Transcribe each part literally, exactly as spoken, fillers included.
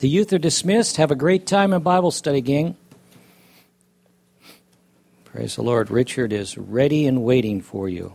The youth are dismissed. Have a great time in Bible study, gang. Praise the Lord. Richard is ready and waiting for you.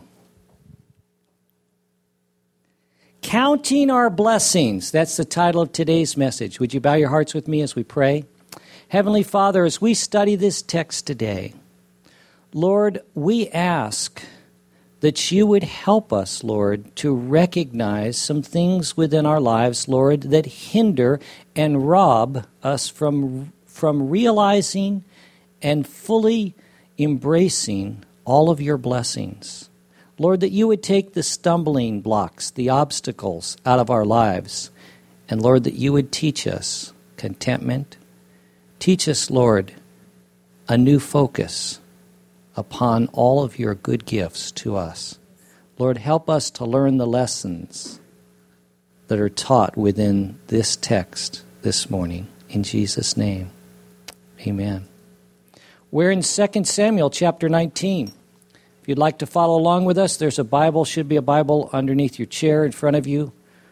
Counting our blessings. That's the title of today's message. Would you bow your hearts with me as we pray? Heavenly Father, as we study this text today, Lord, we ask that you would help us, Lord, to recognize some things within our lives, Lord, that hinder and rob us from, from realizing and fully embracing all of your blessings. Lord, that you would take the stumbling blocks, the obstacles out of our lives, and Lord, that you would teach us contentment. Teach us, Lord, a new focus upon all of your good gifts to us. Lord, help us to learn the lessons that are taught within this text this morning. In Jesus' name, amen. We're in Second Samuel chapter nineteen. If you'd like to follow along with us, there's a Bible, should be a Bible underneath your chair in front of you.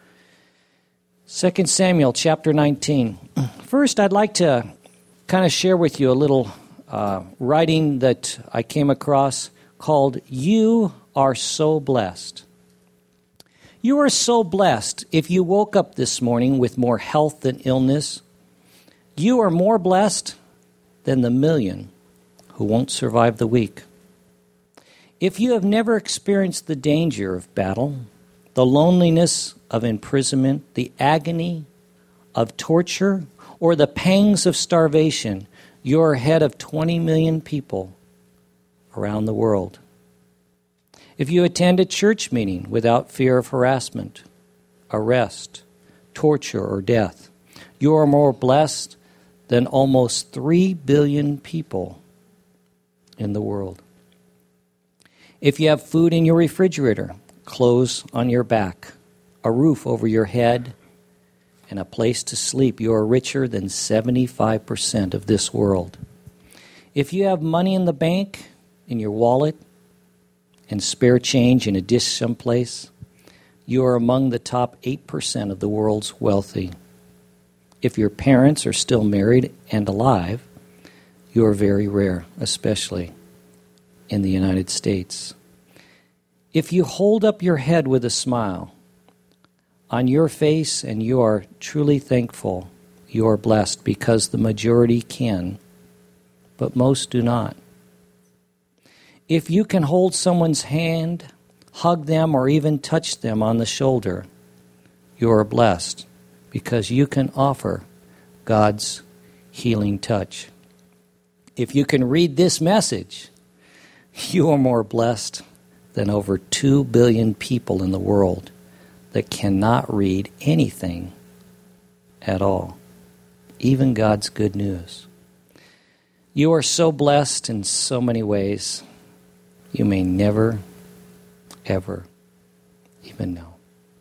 Second Samuel chapter nineteen. First, I'd like to kind of share with you a little uh, writing that I came across called "You Are So Blessed." You are so blessed if you woke up this morning with more health than illness. You are more blessed than the million who won't survive the week. If you have never experienced the danger of battle, the loneliness of imprisonment, the agony of torture, or the pangs of starvation, you are ahead of twenty million people around the world. If you attend a church meeting without fear of harassment, arrest, torture, or death, you are more blessed than almost three billion people in the world. If you have food in your refrigerator, clothes on your back, a roof over your head, and a place to sleep, you are richer than seventy-five percent of this world. If you have money in the bank, in your wallet, and spare change in a dish someplace, you are among the top eight percent of the world's wealthy. If your parents are still married and alive, you are very rare, especially in the United States. If you hold up your head with a smile on your face and you are truly thankful, you are blessed because the majority can, but most do not. If you can hold someone's hand, hug them, or even touch them on the shoulder, you are blessed because you can offer God's healing touch. If you can read this message, you are more blessed than over two billion people in the world that cannot read anything at all, even God's good news. You are so blessed in so many ways, you may never, ever even know.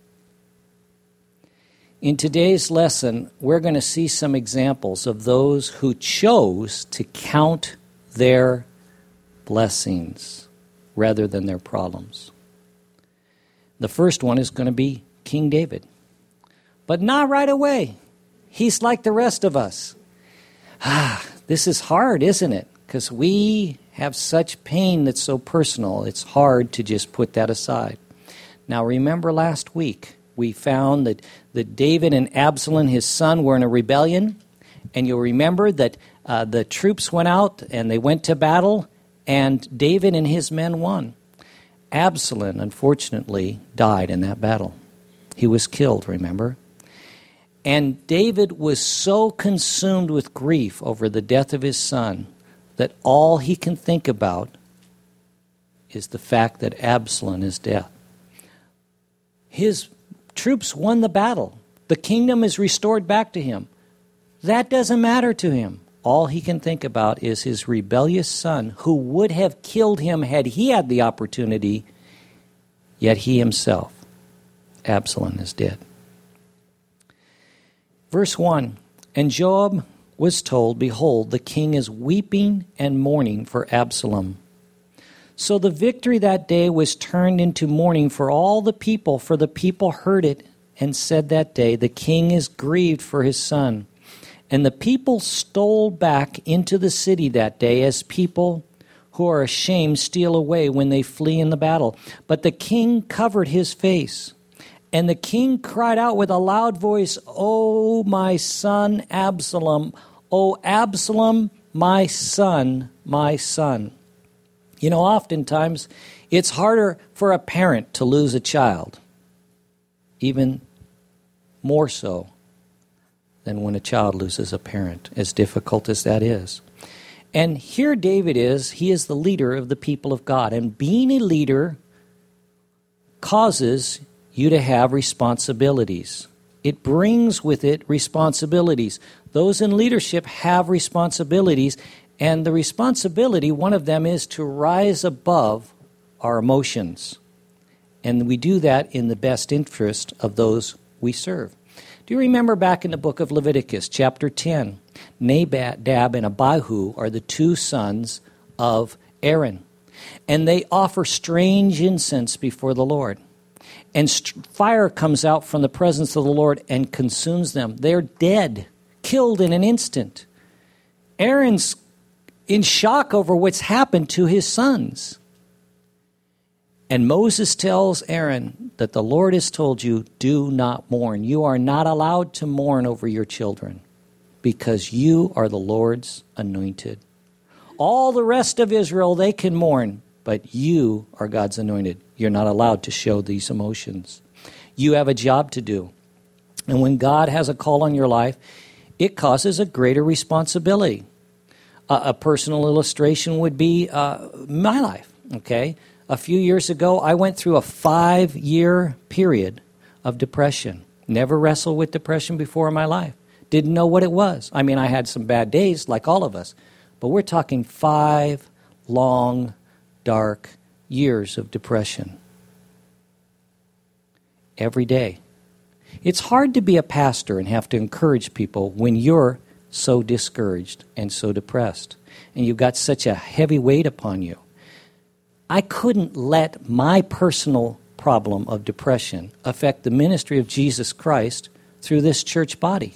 In today's lesson, we're going to see some examples of those who chose to count their blessings rather than their problems. The first one is going to be King David. But not right away. He's like the rest of us. Ah, this is hard, isn't it? Because we have such pain that's so personal, it's hard to just put that aside. Now, remember last week, we found that, that David and Absalom, his son, were in a rebellion. And you'll remember that uh, the troops went out and they went to battle, and David and his men won. Absalom, unfortunately, died in that battle. He was killed, remember? And David was so consumed with grief over the death of his son that all he can think about is the fact that Absalom is dead. His troops won the battle. The kingdom is restored back to him. That doesn't matter to him. All he can think about is his rebellious son, who would have killed him had he had the opportunity, yet he himself, Absalom, is dead. Verse one, and Joab was told, behold, the king is weeping and mourning for Absalom. So the victory that day was turned into mourning for all the people, for the people heard it and said that day, the king is grieved for his son. And the people stole back into the city that day as people who are ashamed steal away when they flee in the battle. But the king covered his face. And the king cried out with a loud voice, "O my son Absalom, O Absalom, my son, my son." You know, oftentimes it's harder for a parent to lose a child, even more so than when a child loses a parent, as difficult as that is. And here David is, he is the leader of the people of God. And being a leader causes you to have responsibilities. It brings with it responsibilities. Those in leadership have responsibilities, and the responsibility, one of them is to rise above our emotions. And we do that in the best interest of those we serve. Do you remember back in the book of Leviticus, chapter ten, Nadab and Abihu are the two sons of Aaron, and they offer strange incense before the Lord. And st- fire comes out from the presence of the Lord and consumes them. They're dead, killed in an instant. Aaron's in shock over what's happened to his sons. And Moses tells Aaron that the Lord has told you, do not mourn. You are not allowed to mourn over your children because you are the Lord's anointed. All the rest of Israel, they can mourn, but you are God's anointed. You're not allowed to show these emotions. You have a job to do. And when God has a call on your life, it causes a greater responsibility. Uh, a personal illustration would be uh, my life, okay? A few years ago, I went through a five-year period of depression. Never wrestled with depression before in my life. Didn't know what it was. I mean, I had some bad days, like all of us. But we're talking five long, dark years of depression. Every day. It's hard to be a pastor and have to encourage people when you're so discouraged and so depressed. And you've got such a heavy weight upon you. I couldn't let my personal problem of depression affect the ministry of Jesus Christ through this church body.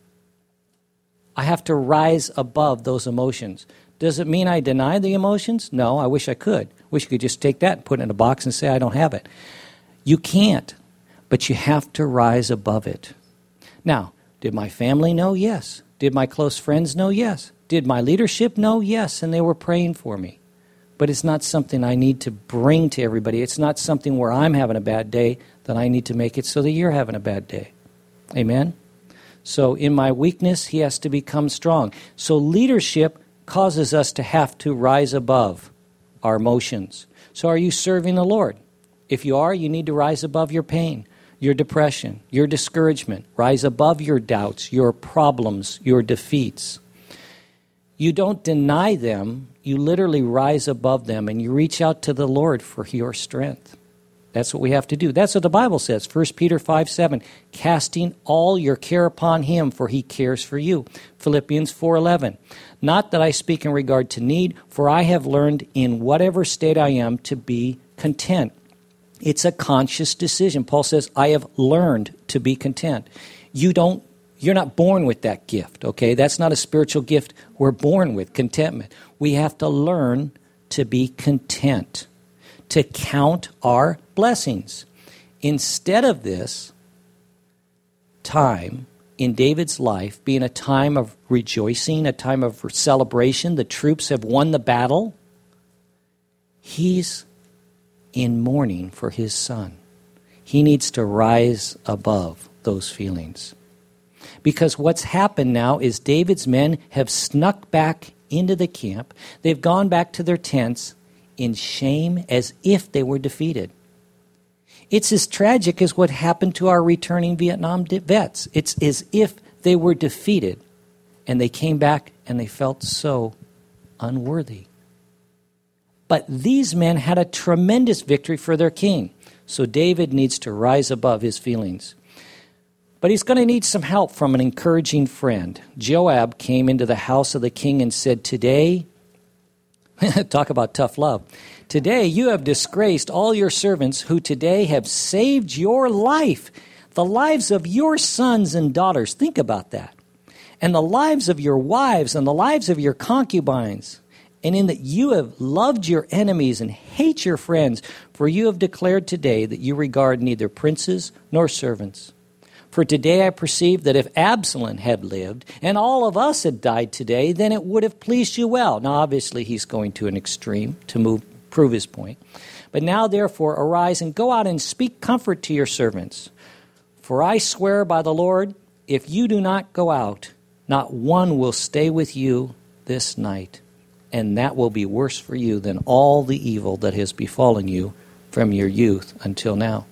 I have to rise above those emotions. Does it mean I deny the emotions? No, I wish I could. Wish you could just take that and put it in a box and say I don't have it. You can't, but you have to rise above it. Now, did my family know? Yes. Did my close friends know? Yes. Did my leadership know? Yes, and they were praying for me. But it's not something I need to bring to everybody. It's not something where I'm having a bad day that I need to make it so that you're having a bad day. Amen? So in my weakness, he has to become strong. So leadership causes us to have to rise above our emotions. So are you serving the Lord? If you are, you need to rise above your pain, your depression, your discouragement. Rise above your doubts, your problems, your defeats. You don't deny them. You literally rise above them and you reach out to the Lord for your strength. That's what we have to do. That's what the Bible says. First Peter five seven, casting all your care upon him, for he cares for you. Philippians four eleven, not that I speak in regard to need, for I have learned in whatever state I am to be content. It's a conscious decision. Paul says, I have learned to be content. You don't You're not born with that gift, okay? That's not a spiritual gift we're born with, contentment. We have to learn to be content, to count our blessings. Instead of this time in David's life being a time of rejoicing, a time of celebration, the troops have won the battle, he's in mourning for his son. He needs to rise above those feelings. Because what's happened now is David's men have snuck back into the camp. They've gone back to their tents in shame as if they were defeated. It's as tragic as what happened to our returning Vietnam vets. It's as if they were defeated and they came back and they felt so unworthy. But these men had a tremendous victory for their king. So David needs to rise above his feelings. But he's going to need some help from an encouraging friend. Joab came into the house of the king and said, today, talk about tough love, today you have disgraced all your servants who today have saved your life, the lives of your sons and daughters. Think about that. and the lives of your wives and the lives of your concubines, and in that you have loved your enemies and hate your friends, for you have declared today that you regard neither princes nor servants. For today I perceive that if Absalom had lived and all of us had died today, then it would have pleased you well. Now, obviously, he's going to an extreme to move, prove his point. But now, therefore, arise and go out and speak comfort to your servants. For I swear by the Lord, if you do not go out, not one will stay with you this night. And that will be worse for you than all the evil that has befallen you from your youth until now.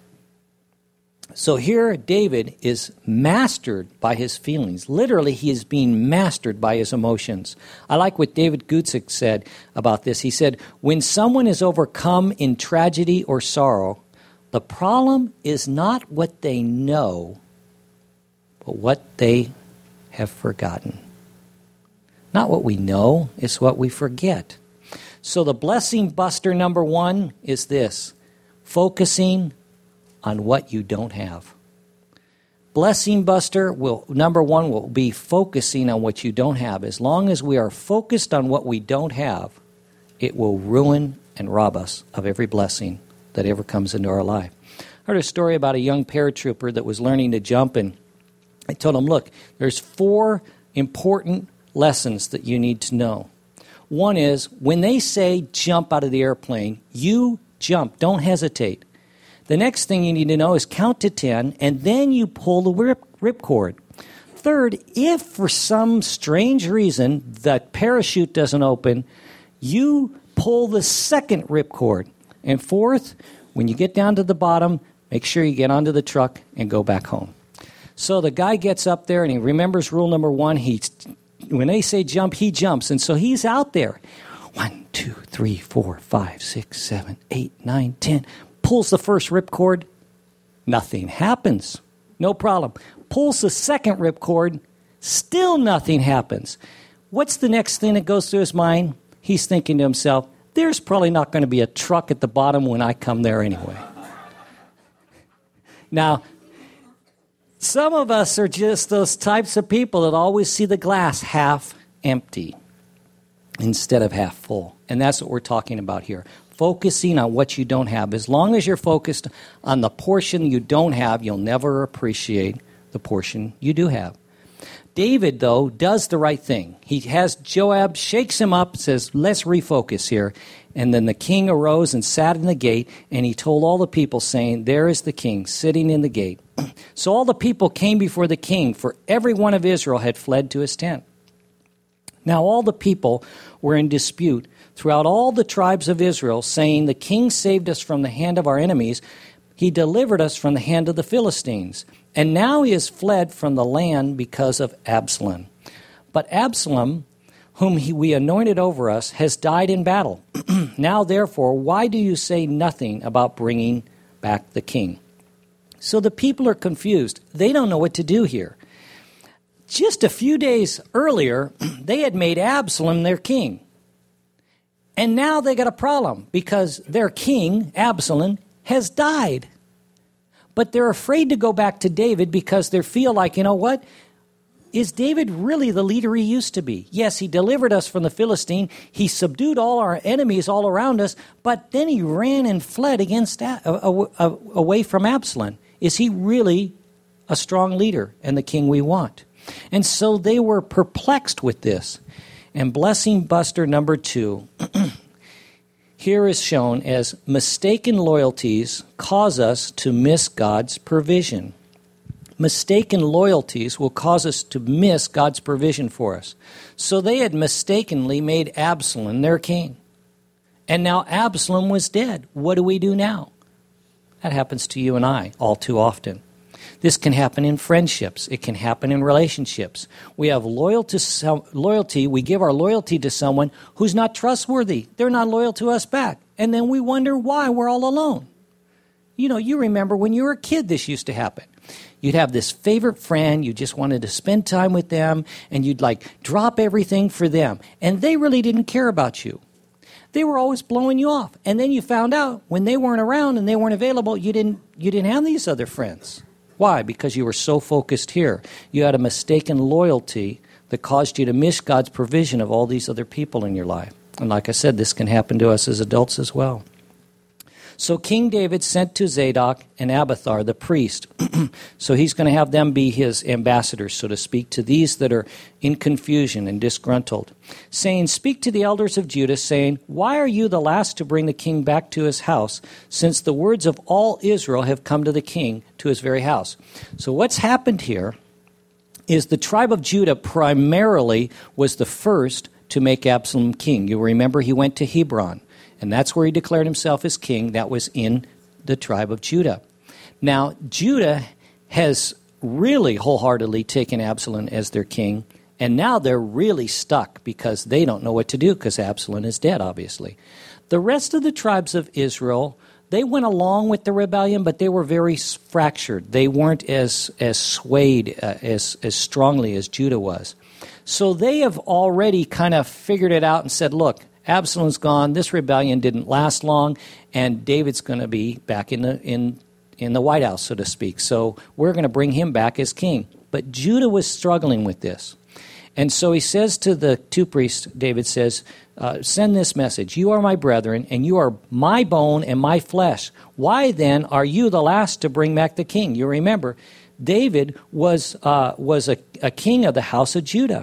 So here David is mastered by his feelings. Literally, he is being mastered by his emotions. I like what David Guzik said about this. He said, when someone is overcome in tragedy or sorrow, the problem is not what they know, but what they have forgotten. Not what we know, it's what we forget. So the blessing buster number one is this: focusing on what you don't have. Blessing buster will number one will be focusing on what you don't have. As long as we are focused on what we don't have, it will ruin and rob us of every blessing that ever comes into our life. I heard a story about a young paratrooper that was learning to jump, and I told him, look, there's four important lessons that you need to know. One is, when they say jump out of the airplane, you jump. Don't hesitate. The next thing you need to know is count to ten, and then you pull the rip, rip cord. Third, if for some strange reason the parachute doesn't open, you pull the second rip cord. And fourth, when you get down to the bottom, make sure you get onto the truck and go back home. So the guy gets up there and he remembers rule number one. He, when they say jump, he jumps. And so he's out there. One, two, three, four, five, six, seven, eight, nine, ten. Pulls the first ripcord. Nothing happens. No problem. Pulls the second ripcord. Still nothing happens. What's the next thing that goes through his mind? He's thinking to himself, there's probably not going to be a truck at the bottom when I come there anyway. Now, some of us are just those types of people that always see the glass half empty instead of half full. And that's what we're talking about here. Focusing on what you don't have. As long as you're focused on the portion you don't have, you'll never appreciate the portion you do have. David, though, does the right thing. He has Joab, shakes him up, says, let's refocus here. And then the king arose and sat in the gate, and he told all the people, saying, there is the king sitting in the gate. So all the people came before the king, for every one of Israel had fled to his tent. Now all the people were in dispute throughout all the tribes of Israel, saying, the king saved us from the hand of our enemies. He delivered us from the hand of the Philistines. And now he has fled from the land because of Absalom. But Absalom, whom he, we anointed over us, has died in battle. Now, therefore, why do you say nothing about bringing back the king? So the people are confused. They don't know what to do here. Just a few days earlier, they had made Absalom their king. And now they got a problem because their king, Absalom, has died. But they're afraid to go back to David because they feel like, you know what? Is David really the leader he used to be? Yes, he delivered us from the Philistine. He subdued all our enemies all around us, but then he ran and fled against uh, uh, away from Absalom. Is he really a strong leader and the king we want? And so they were perplexed with this. And blessing buster number two here is shown as mistaken loyalties cause us to miss God's provision. Mistaken loyalties will cause us to miss God's provision for us. So they had mistakenly made Absalom their king. And now Absalom was dead. What do we do now? That happens to you and I all too often. This can happen in friendships. It can happen in relationships. We have loyal to some, loyalty. We give our loyalty to someone who's not trustworthy. They're not loyal to us back. And then we wonder why we're all alone. You know, you remember when you were a kid, this used to happen. You'd have this favorite friend. You just wanted to spend time with them. And you'd like drop everything for them. And they really didn't care about you. They were always blowing you off. And then you found out when they weren't around and they weren't available, you didn't, you didn't have these other friends. Why? Because you were so focused here. You had a mistaken loyalty that caused you to miss God's provision of all these other people in your life. And like I said, this can happen to us as adults as well. So King David sent to Zadok and Abiathar, the priest. So he's going to have them be his ambassadors, so to speak, to these that are in confusion and disgruntled, saying, "Speak to the elders of Judah, saying, why are you the last to bring the king back to his house, since the words of all Israel have come to the king, to his very house?" So what's happened here is the tribe of Judah primarily was the first to make Absalom king. You remember he went to Hebron. And that's where he declared himself as king. That was in the tribe of Judah. Now, Judah has really wholeheartedly taken Absalom as their king. And now they're really stuck because they don't know what to do because Absalom is dead, obviously. The rest of the tribes of Israel, they went along with the rebellion, but they were very fractured. They weren't as, as swayed uh, as, as strongly as Judah was. So they have already kind of figured it out and said, look, Absalom's gone. This rebellion didn't last long, and David's going to be back in the in in the White House, so to speak. So we're going to bring him back as king. But Judah was struggling with this, and so he says to the two priests. David says, uh, "Send this message: You are my brethren, and you are my bone and my flesh. Why then are you the last to bring back the king?" You remember, David was uh, was a, a king of the house of Judah,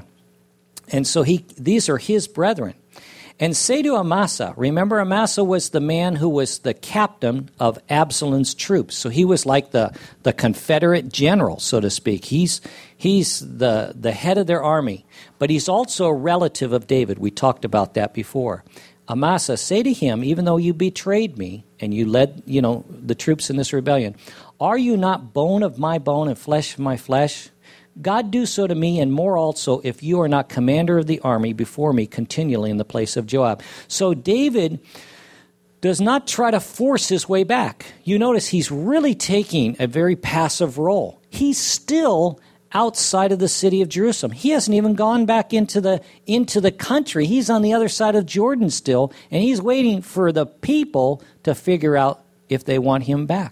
and so he these are his brethren. And say to Amasa, remember Amasa was the man who was the captain of Absalom's troops. So he was like the, the Confederate general, so to speak. He's he's the, the head of their army. But he's also a relative of David. We talked about that before. Amasa, say to him, even though you betrayed me and you led, you know, the troops in this rebellion, are you not bone of my bone and flesh of my flesh? God do so to me, and more also, if you are not commander of the army before me continually in the place of Joab. So David does not try to force his way back. You notice he's really taking a very passive role. He's still outside of the city of Jerusalem. He hasn't even gone back into the into the country. He's on the other side of Jordan still, and he's waiting for the people to figure out if they want him back.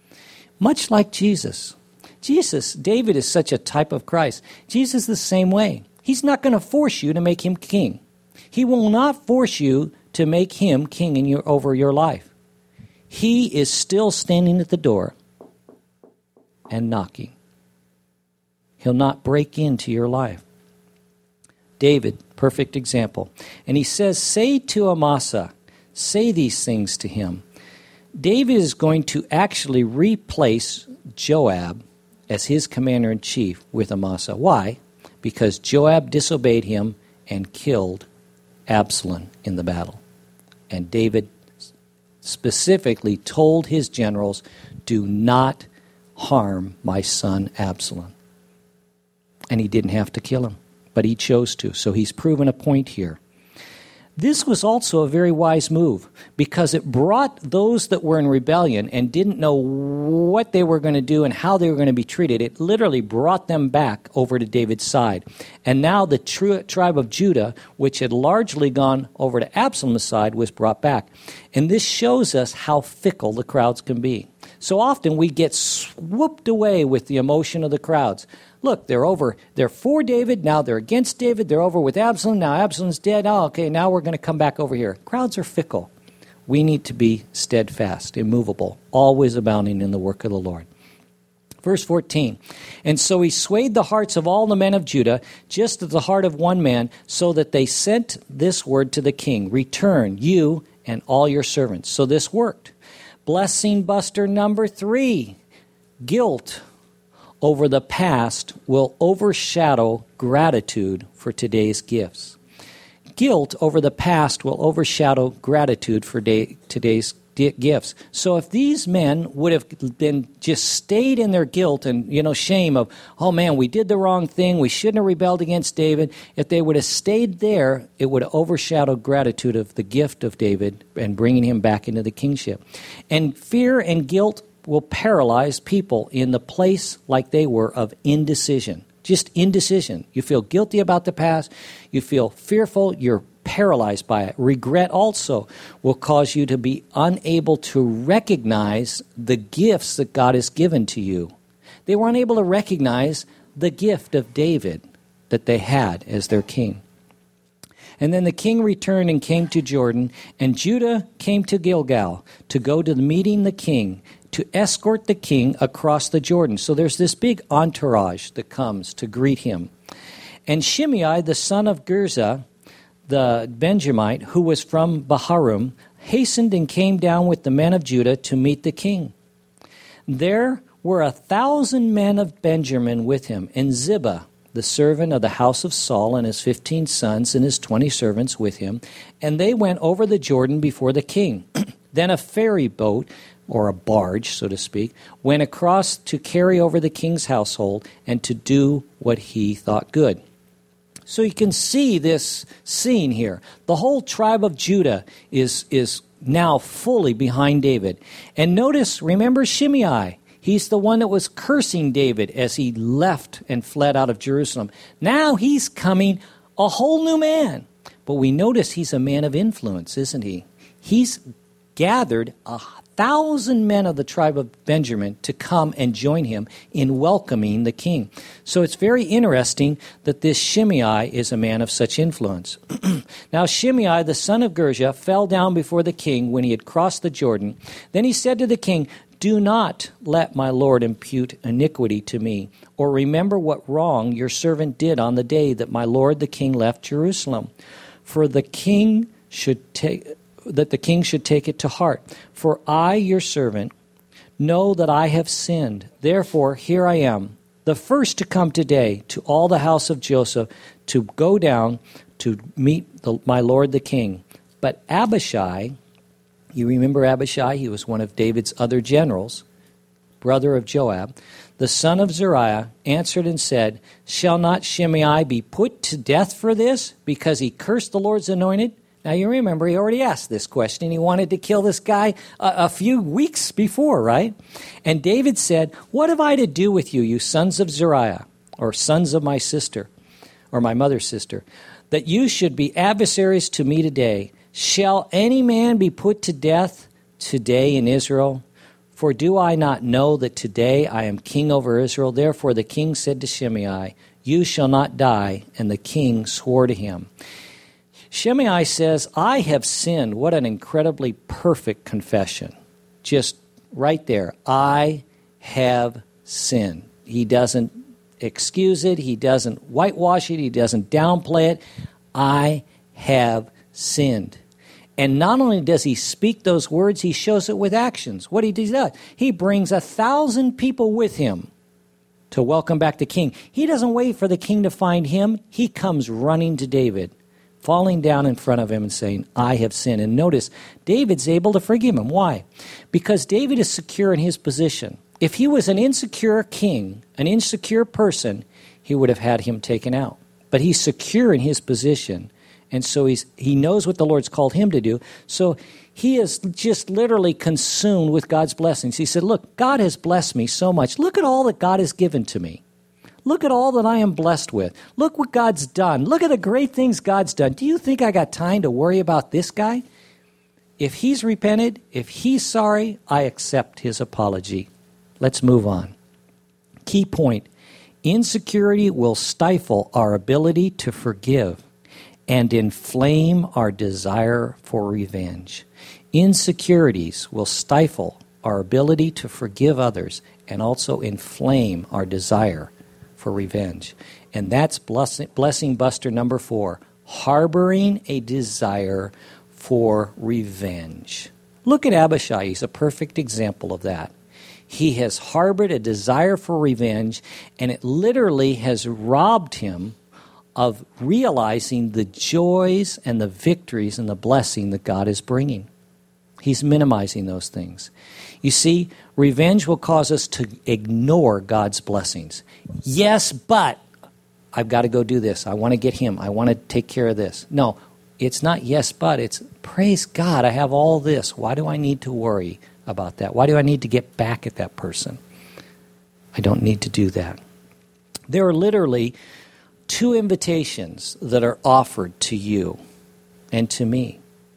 Much like Jesus. Jesus, David is such a type of Christ. Jesus is the same way. He's not going to force you to make him king. He will not force you to make him king in your, over your life. He is still standing at the door and knocking. He'll not break into your life. David, perfect example. And he says, say to Amasa, say these things to him. David is going to actually replace Joab as his commander-in-chief with Amasa. Why? Because Joab disobeyed him and killed Absalom in the battle. And David specifically told his generals, do not harm my son Absalom. And he didn't have to kill him, but he chose to. So he's proven a point here. This was also a very wise move because it brought those that were in rebellion and didn't know what they were going to do and how they were going to be treated. It literally brought them back over to David's side. And now the tri- tribe of Judah, which had largely gone over to Absalom's side, was brought back. And this shows us how fickle the crowds can be. So often we get swooped away with the emotion of the crowds. Look, they're over, they're for David, now they're against David, they're over with Absalom, now Absalom's dead, oh, okay, now we're going to come back over here. Crowds are fickle. We need to be steadfast, immovable, always abounding in the work of the Lord. Verse fourteen, and so he swayed the hearts of all the men of Judah, just as the heart of one man, so that they sent this word to the king, return, you and all your servants. So this worked. Blessing buster number three, guilt over the past will overshadow gratitude for today's gifts. Guilt over the past will overshadow gratitude for day, today's gifts. So if these men would have been just stayed in their guilt and, you know, shame of, oh man, we did the wrong thing, we shouldn't have rebelled against David, if they would have stayed there, it would have overshadowed gratitude of the gift of David and bringing him back into the kingship. And fear and guilt will paralyze people in the place like they were of indecision. Just indecision. You feel guilty about the past. You feel fearful. You're paralyzed by it. Regret also will cause you to be unable to recognize the gifts that God has given to you. They were unable to recognize the gift of David that they had as their king. And then the king returned and came to Jordan, and Judah came to Gilgal to go to the meeting the king, to escort the king across the Jordan. So there's this big entourage that comes to greet him. And Shimei, the son of Gerza, the Benjamite, who was from Baharum, hastened and came down with the men of Judah to meet the king. There were a thousand men of Benjamin with him, and Ziba, the servant of the house of Saul, and his fifteen sons and his twenty servants with him, and they went over the Jordan before the king. Then a ferry boat, or a barge, so to speak, went across to carry over the king's household and to do what he thought good. So you can see this scene here. The whole tribe of Judah is, is now fully behind David. And notice, remember Shimei. He's the one that was cursing David as he left and fled out of Jerusalem. Now he's coming a whole new man. But we notice he's a man of influence, isn't he? He's gathered a thousand men of the tribe of Benjamin to come and join him in welcoming the king. So it's very interesting that this Shimei is a man of such influence. Now Shimei, the son of Gerza, fell down before the king when he had crossed the Jordan. Then he said to the king, "Do not let my lord impute iniquity to me, or remember what wrong your servant did on the day that my lord the king left Jerusalem. For the king should take... that the king should take it to heart. For I, your servant, know that I have sinned. Therefore, here I am, the first to come today to all the house of Joseph, to go down to meet the, my lord the king." But Abishai, you remember Abishai? He was one of David's other generals, brother of Joab, the son of Zeruiah, answered and said, "Shall not Shimei be put to death for this, because he cursed the Lord's anointed?" Now, you remember, he already asked this question. He wanted to kill this guy a, a few weeks before, right? And David said, "What have I to do with you, you sons of Zeruiah, or sons of my sister, or my mother's sister, that you should be adversaries to me today? Shall any man be put to death today in Israel? For do I not know that today I am king over Israel?" Therefore the king said to Shimei, "You shall not die." And the king swore to him. Shimei says, "I have sinned." What an incredibly perfect confession. Just right there. I have sinned. He doesn't excuse it. He doesn't whitewash it. He doesn't downplay it. I have sinned. And not only does he speak those words, he shows it with actions. What he does, he brings a thousand people with him to welcome back the king. He doesn't wait for the king to find him. He comes running to David, falling down in front of him and saying, "I have sinned." And notice, David's able to forgive him. Why? Because David is secure in his position. If he was an insecure king, an insecure person, he would have had him taken out. But he's secure in his position, and so he's he knows what the Lord's called him to do. So he is just literally consumed with God's blessings. He said, "Look, God has blessed me so much. Look at all that God has given to me. Look at all that I am blessed with. Look what God's done. Look at the great things God's done. Do you think I got time to worry about this guy? If he's repented, if he's sorry, I accept his apology." Let's move on. Key point. Insecurity will stifle our ability to forgive and inflame our desire for revenge. Insecurities will stifle our ability to forgive others and also inflame our desire for revenge. And that's blessing, blessing buster number four, harboring a desire for revenge. Look at Abishai. He's a perfect example of that. He has harbored a desire for revenge, and it literally has robbed him of realizing the joys and the victories and the blessing that God is bringing. He's minimizing those things. You see, revenge will cause us to ignore God's blessings. Yes, but I've got to go do this. I want to get him. I want to take care of this. No, it's not yes, but. It's praise God. I have all this. Why do I need to worry about that? Why do I need to get back at that person? I don't need to do that. There are literally two invitations that are offered to you and to me.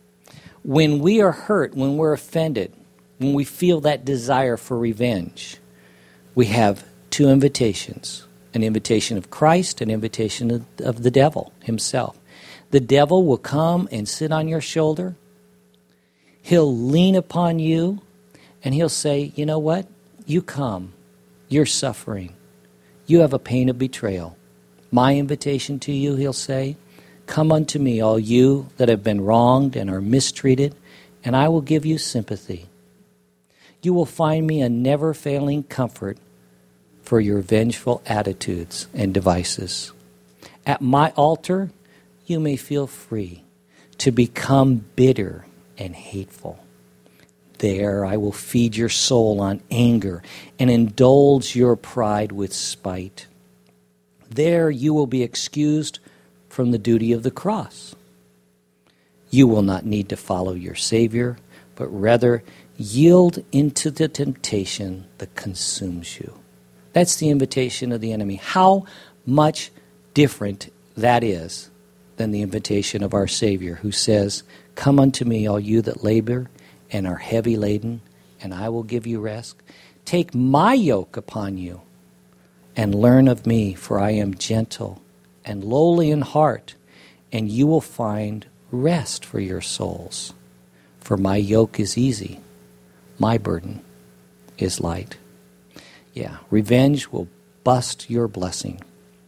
When we are hurt, when we're offended, when we feel that desire for revenge, we have two invitations, an invitation of Christ, an invitation of, of the devil himself. The devil will come and sit on your shoulder. He'll lean upon you, and he'll say, you know what? You come. You're suffering. You have a pain of betrayal. My invitation to you, he'll say, come unto me, all you that have been wronged and are mistreated, and I will give you sympathy. You will find me a never-failing comfort for your vengeful attitudes and devices. At my altar, you may feel free to become bitter and hateful. There I will feed your soul on anger and indulge your pride with spite. There you will be excused from the duty of the cross. You will not need to follow your Savior, but rather yield into the temptation that consumes you. That's the invitation of the enemy. How much different that is than the invitation of our Savior, who says, come unto me, all you that labor and are heavy laden, and I will give you rest. Take my yoke upon you and learn of me, for I am gentle and lowly in heart, and you will find rest for your souls. For my yoke is easy, my burden is light. Yeah, revenge will bust your blessing.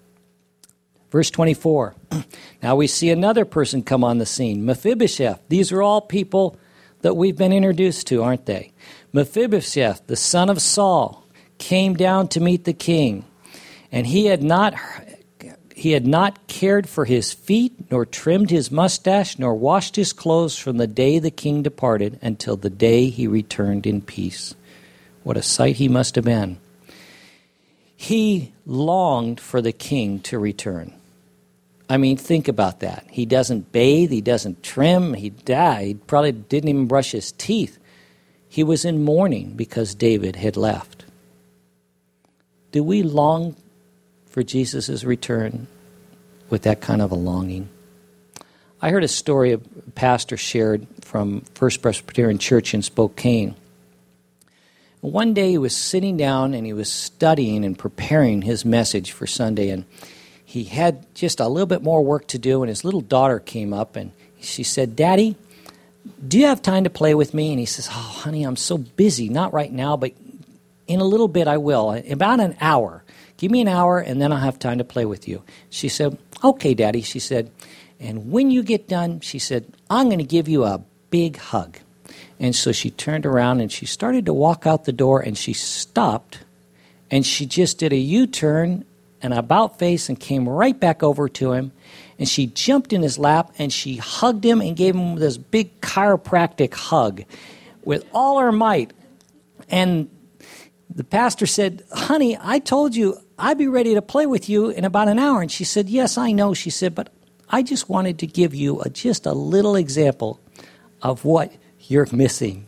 Verse twenty-four. Now we see another person come on the scene, Mephibosheth. These are all people that we've been introduced to, aren't they? Mephibosheth, the son of Saul, came down to meet the king, and he had not he had not cared for his feet, nor trimmed his mustache, nor washed his clothes from the day the king departed until the day he returned in peace. What a sight he must have been. He longed for the king to return. I mean, think about that. He doesn't bathe, he doesn't trim, he died. He probably didn't even brush his teeth. He was in mourning because David had left. Do we long for Jesus' return with that kind of a longing? I heard a story a pastor shared from First Presbyterian Church in Spokane. One day he was sitting down and he was studying and preparing his message for Sunday, and he had just a little bit more work to do, and his little daughter came up and she said, Daddy, do you have time to play with me? And he says, oh, honey, I'm so busy. Not right now, but in a little bit I will. About an hour. Give me an hour and then I'll have time to play with you. She said, okay, Daddy. She said, and when you get done, she said, I'm going to give you a big hug. And so she turned around and she started to walk out the door, and she stopped and she just did a U-turn and about face and came right back over to him, and she jumped in his lap and she hugged him and gave him this big chiropractic hug with all her might. And the pastor said, honey, I told you I'd be ready to play with you in about an hour. And she said, yes, I know. She said, but I just wanted to give you a, just a little example of what you're missing.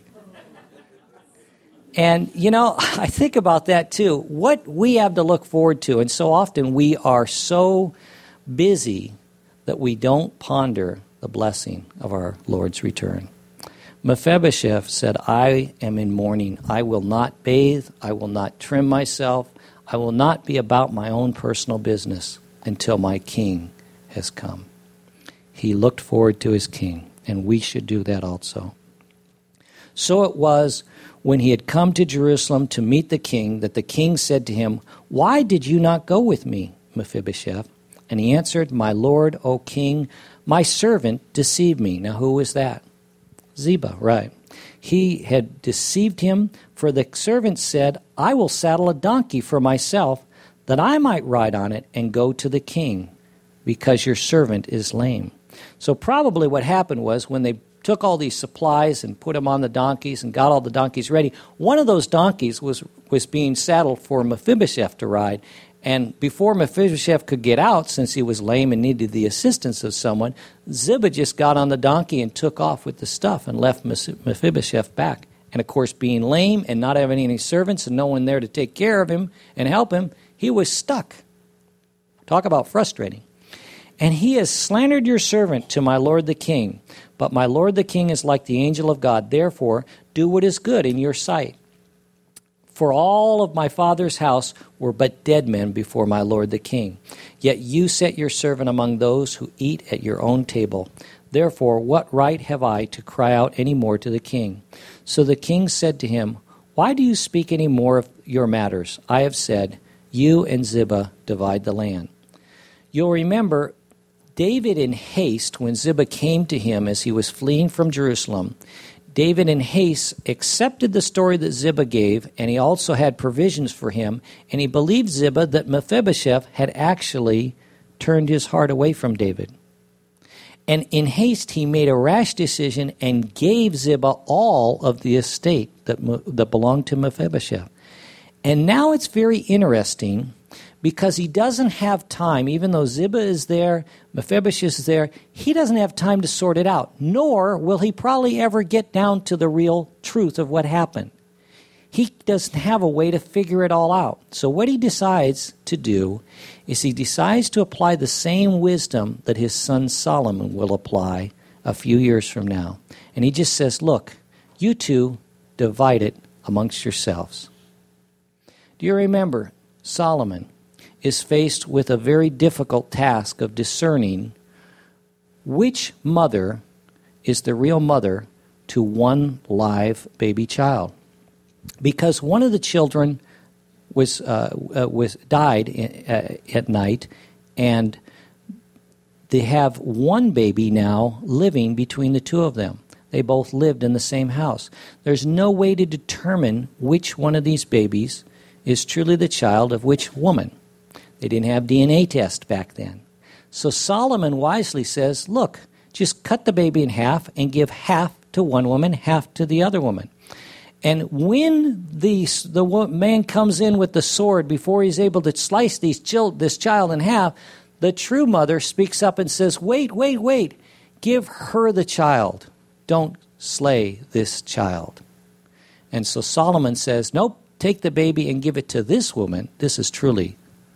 And, you know, I think about that too. What we have to look forward to. And so often we are so busy that we don't ponder the blessing of our Lord's return. Mephibosheth said, I am in mourning. I will not bathe. I will not trim myself. I will not be about my own personal business until my king has come. He looked forward to his king, and we should do that also. So it was when he had come to Jerusalem to meet the king that the king said to him, why did you not go with me, Mephibosheth? And he answered, my lord, O king, my servant deceived me. Now who was that? Ziba, right. He had deceived him, for the servant said, I will saddle a donkey for myself, that I might ride on it and go to the king, because your servant is lame. So probably what happened was when they took all these supplies and put them on the donkeys and got all the donkeys ready, one of those donkeys was, was being saddled for Mephibosheth to ride. And before Mephibosheth could get out, since he was lame and needed the assistance of someone, Ziba just got on the donkey and took off with the stuff and left Mephibosheth back. And of course, being lame and not having any servants and no one there to take care of him and help him, he was stuck. Talk about frustrating. And he has slandered your servant to my lord the king. But my lord the king is like the angel of God. Therefore, do what is good in your sight. For all of my father's house were but dead men before my lord the king. Yet you set your servant among those who eat at your own table. Therefore, what right have I to cry out any more to the king? So the king said to him, Why do you speak any more of your matters? I have said, You and Ziba divide the land. You'll remember David in haste, when Ziba came to him as he was fleeing from Jerusalem, David in haste accepted the story that Ziba gave, and he also had provisions for him, and he believed Ziba that Mephibosheth had actually turned his heart away from David. And in haste, he made a rash decision and gave Ziba all of the estate that, that belonged to Mephibosheth. And now it's very interesting because he doesn't have time, even though Ziba is there, Mephibosheth is there, he doesn't have time to sort it out, nor will he probably ever get down to the real truth of what happened. He doesn't have a way to figure it all out. So what he decides to do is he decides to apply the same wisdom that his son Solomon will apply a few years from now. And he just says, look, you two divide it amongst yourselves. Do you remember Solomon is faced with a very difficult task of discerning which mother is the real mother to one live baby child. Because one of the children was uh, uh, was died in, uh, at night, and they have one baby now living between the two of them. They both lived in the same house. There's no way to determine which one of these babies is truly the child of which woman. They didn't have D N A tests back then. So Solomon wisely says, look, just cut the baby in half and give half to one woman, half to the other woman. And when the, the man comes in with the sword, before he's able to slice these chil- this child in half, the true mother speaks up and says, wait, wait, wait, give her the child. Don't slay this child. And so Solomon says, nope, take the baby and give it to this woman. This is truly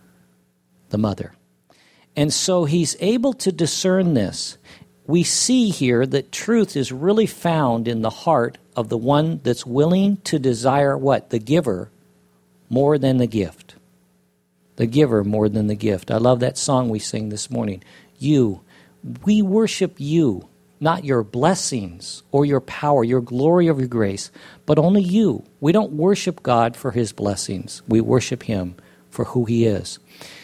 the mother. And so he's able to discern this. We see here that truth is really found in the heart of the one that's willing to desire what? The giver more than the gift. The giver more than the gift. I love that song we sing this morning. You, we worship you, not your blessings or your power, your glory or your grace, but only you. We don't worship God for his blessings. We worship him for who he is.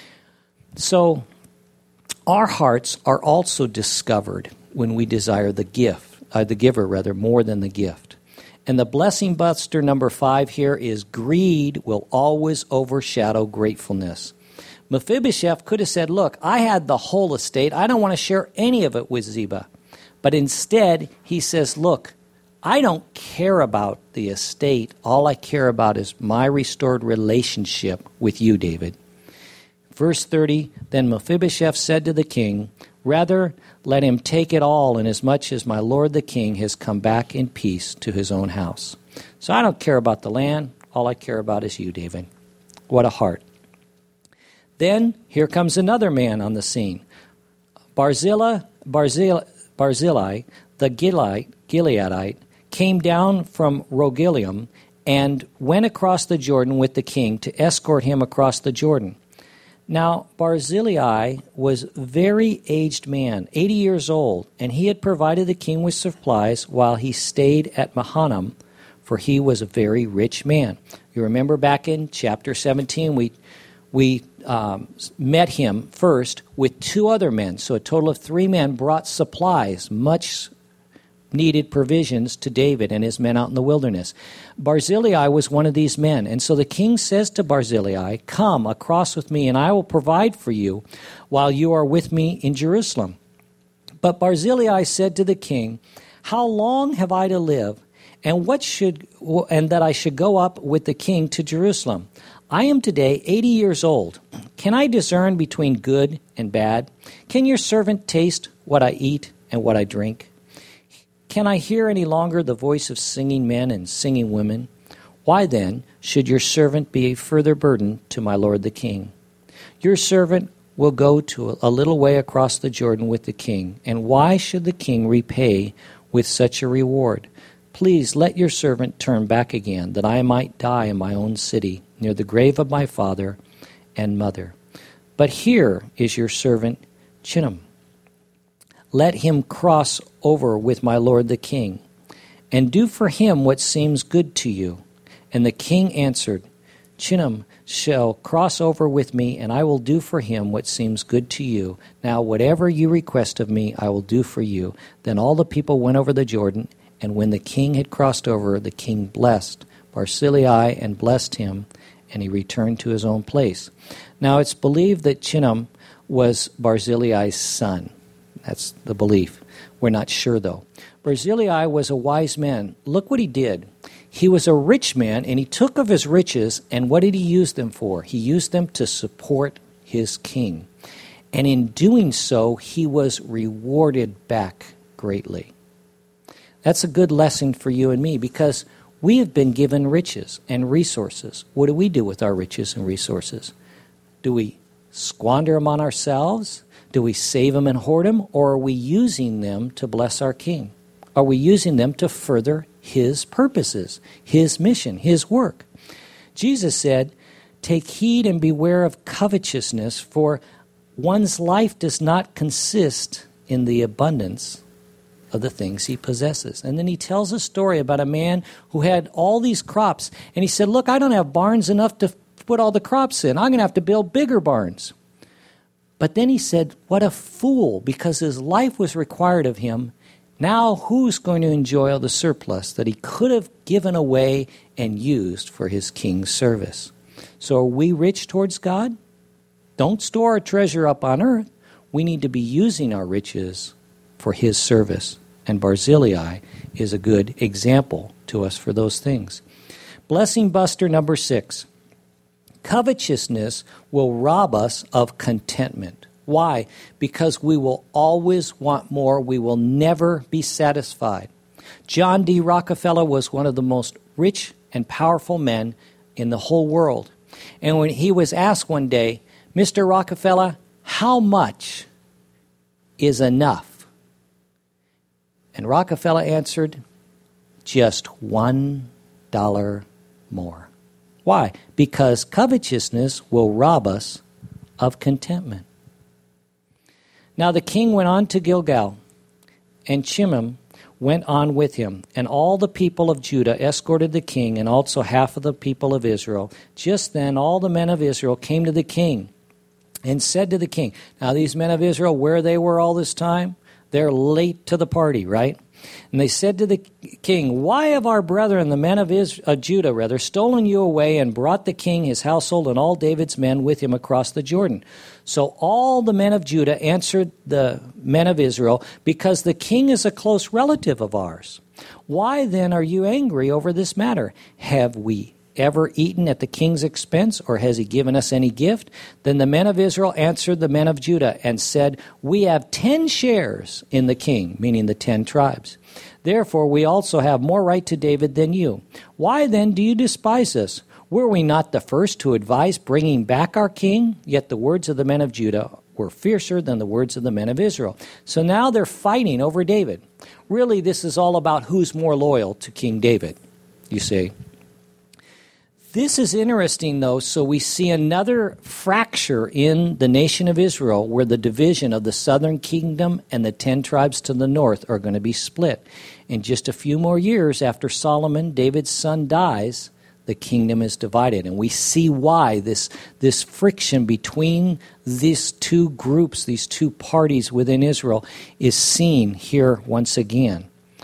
So our hearts are also discovered when we desire the gift, uh, the giver rather, more than the gift. And the blessing buster number five here is greed will always overshadow gratefulness. Mephibosheth could have said, look, I had the whole estate. I don't want to share any of it with Ziba. But instead, he says, look, I don't care about the estate. All I care about is my restored relationship with you, David. Verse thirty, then Mephibosheth said to the king, rather let him take it all, inasmuch as my lord the king has come back in peace to his own house. So I don't care about the land. All I care about is you, David. What a heart. Then here comes another man on the scene. Barzillai, Barzillai, Barzillai the Gileadite, Gileadite, came down from Rogelim and went across the Jordan with the king to escort him across the Jordan. Now, Barzillai was a very aged man, eighty years old, and he had provided the king with supplies while he stayed at Mahanaim, for he was a very rich man. You remember back in chapter seventeen, we we um, met him first with two other men. So a total of three men brought supplies, much needed provisions to David and his men out in the wilderness. Barzillai was one of these men. And so the king says to Barzillai, come across with me and I will provide for you while you are with me in Jerusalem. But Barzillai said to the king, how long have I to live and what should and that I should go up with the king to Jerusalem? I am today eighty years old. Can I discern between good and bad? Can your servant taste what I eat and what I drink? Can I hear any longer the voice of singing men and singing women? Why then should your servant be a further burden to my lord the king? Your servant will go to a little way across the Jordan with the king, and why should the king repay with such a reward? Please let your servant turn back again, that I might die in my own city, near the grave of my father and mother. But here is your servant Chinnam. Let him cross over with my lord the king, and do for him what seems good to you. And the king answered, Chinnam shall cross over with me, and I will do for him what seems good to you. Now whatever you request of me, I will do for you. Then all the people went over the Jordan, and when the king had crossed over, the king blessed Barzillai and blessed him, and he returned to his own place. Now it's believed that Chinnam was Barzillai's son. That's the belief. We're not sure, though. Barzillai was a wise man. Look what he did. He was a rich man, and he took of his riches, and what did he use them for? He used them to support his king. And in doing so, he was rewarded back greatly. That's a good lesson for you and me, because we have been given riches and resources. What do we do with our riches and resources? Do we squander them on ourselves? Do we save them and hoard them? Or are we using them to bless our king? Are we using them to further his purposes, his mission, his work? Jesus said, take heed and beware of covetousness, for one's life does not consist in the abundance of the things he possesses. And then he tells a story about a man who had all these crops, and he said, look, I don't have barns enough to put all the crops in. I'm going to have to build bigger barns. But then he said, what a fool, because his life was required of him. Now who's going to enjoy all the surplus that he could have given away and used for his king's service? So are we rich towards God? Don't store our treasure up on earth. We need to be using our riches for his service. And Barzillai is a good example to us for those things. Blessing buster number six. Covetousness will rob us of contentment. Why? Because we will always want more. We will never be satisfied. John D. Rockefeller was one of the most rich and powerful men in the whole world. And when he was asked one day, Mister Rockefeller, how much is enough? And Rockefeller answered, just one dollar more. Why? Because covetousness will rob us of contentment. Now the king went on to Gilgal, and Chinnam went on with him, and all the people of Judah escorted the king, and also half of the people of Israel. Just then all the men of Israel came to the king and said to the king, now these men of Israel, where they were all this time, they're late to the party, right? And they said to the king, why have our brethren, the men of Israel, uh, Judah, rather, stolen you away and brought the king, his household, and all David's men with him across the Jordan? So all the men of Judah answered the men of Israel, because the king is a close relative of ours. Why then are you angry over this matter? Have we ever eaten at the king's expense, or has he given us any gift? Then the men of Israel answered the men of Judah and said, we have ten shares in the king, meaning the ten tribes. Therefore we also have more right to David than you. Why then do you despise us? Were we not the first to advise bringing back our king? Yet the words of the men of Judah were fiercer than the words of the men of Israel. So now they're fighting over David. Really, this is all about who's more loyal to King David, you see. This is interesting, though, so we see another fracture in the nation of Israel where the division of the southern kingdom and the ten tribes to the north are going to be split. In just a few more years after Solomon, David's son, dies, the kingdom is divided. And we see why this, this friction between these two groups, these two parties within Israel, is seen here once again.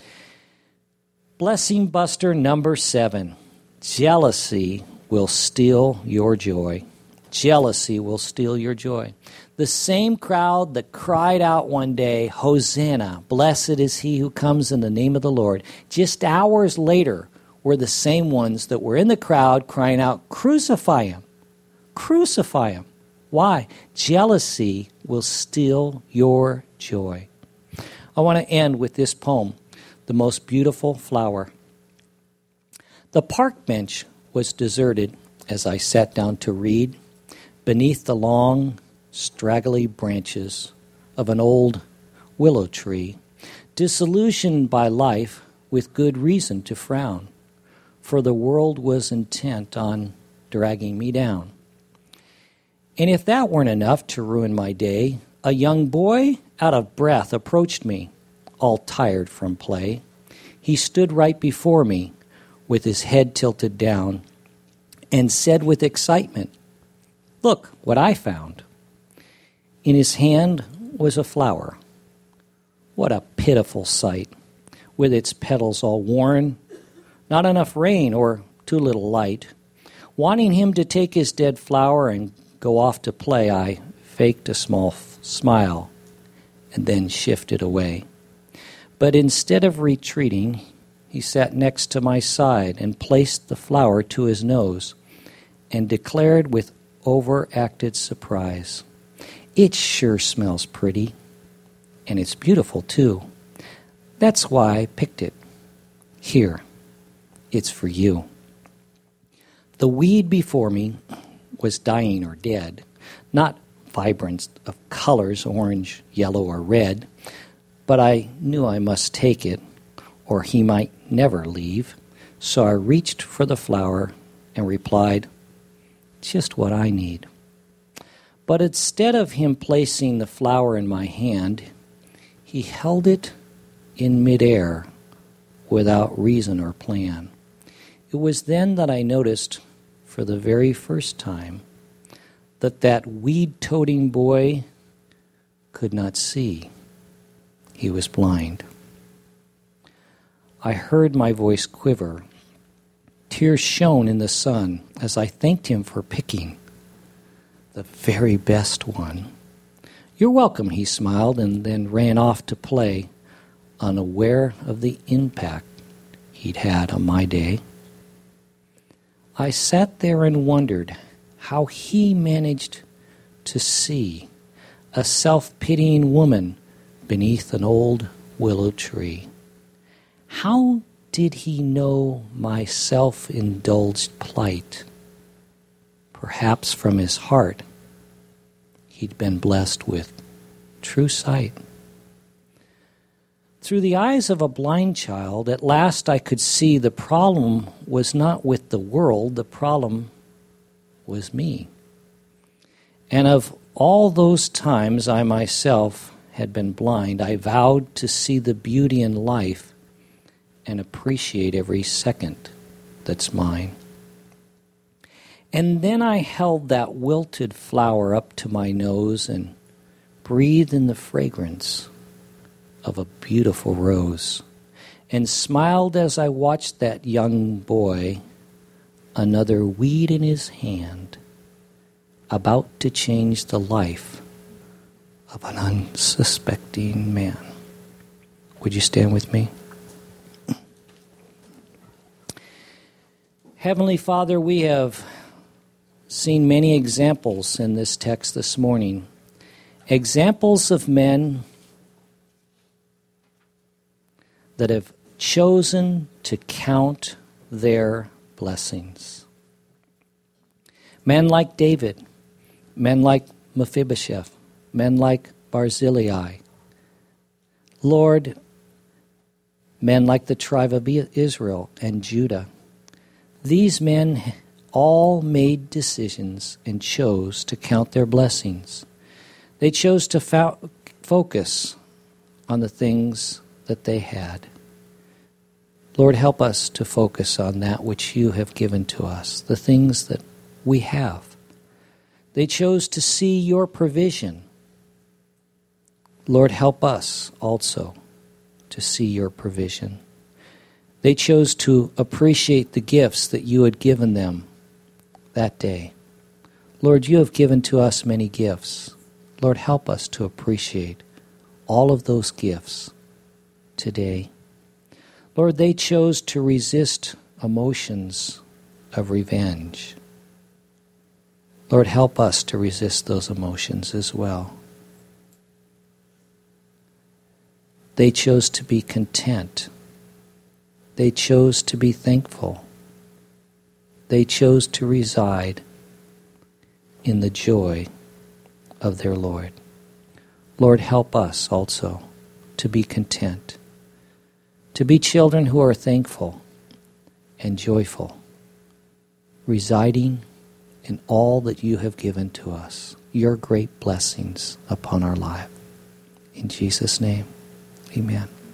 Blessing buster number seven. Jealousy will steal your joy. Jealousy will steal your joy. The same crowd that cried out one day, Hosanna, blessed is he who comes in the name of the Lord, just hours later were the same ones that were in the crowd crying out, crucify him, crucify him. Why? Jealousy will steal your joy. I want to end with this poem, The Most Beautiful Flower. The park bench was deserted as I sat down to read beneath the long, straggly branches of an old willow tree. Disillusioned by life, with good reason to frown, for the world was intent on dragging me down. And if that weren't enough to ruin my day, a young boy out of breath approached me, all tired from play. He stood right before me with his head tilted down and said with excitement, "Look what I found." In his hand was a flower. What a pitiful sight, with its petals all worn, not enough rain or too little light. Wanting him to take his dead flower and go off to play, I faked a small f- smile and then shifted away. But instead of retreating, he sat next to my side and placed the flower to his nose and declared with overacted surprise, "It sure smells pretty, and it's beautiful too. That's why I picked it. Here, it's for you." The weed before me was dying or dead, not vibrant of colors, orange, yellow, or red, but I knew I must take it, or he might never leave, so I reached for the flower and replied, "Just what I need." But instead of him placing the flower in my hand, he held it in midair without reason or plan. It was then that I noticed, for the very first time, that that weed-toting boy could not see. He was blind. I heard my voice quiver. Tears shone in the sun as I thanked him for picking the very best one. "You're welcome," he smiled, and then ran off to play, unaware of the impact he'd had on my day. I sat there and wondered how he managed to see a self-pitying woman beneath an old willow tree. How did he know my self-indulged plight? Perhaps from his heart, he'd been blessed with true sight. Through the eyes of a blind child, at last I could see the problem was not with the world, the problem was me. And of all those times I myself had been blind, I vowed to see the beauty in life and appreciate every second that's mine. And then I held that wilted flower up to my nose and breathed in the fragrance of a beautiful rose, and smiled as I watched that young boy, another weed in his hand, about to change the life of an unsuspecting man. Would you stand with me? Heavenly Father, we have seen many examples in this text this morning. Examples of men that have chosen to count their blessings. Men like David, men like Mephibosheth, men like Barzillai. Lord, men like the tribe of Israel and Judah. These men all made decisions and chose to count their blessings. They chose to fo- focus on the things that they had. Lord, help us to focus on that which you have given to us, the things that we have. They chose to see your provision. Lord, help us also to see your provision. They chose to appreciate the gifts that you had given them that day. Lord, you have given to us many gifts. Lord, help us to appreciate all of those gifts today. Lord, they chose to resist emotions of revenge. Lord, help us to resist those emotions as well. They chose to be content. They chose to be thankful. They chose to reside in the joy of their Lord. Lord, help us also to be content, to be children who are thankful and joyful, residing in all that you have given to us, your great blessings upon our life. In Jesus' name, amen.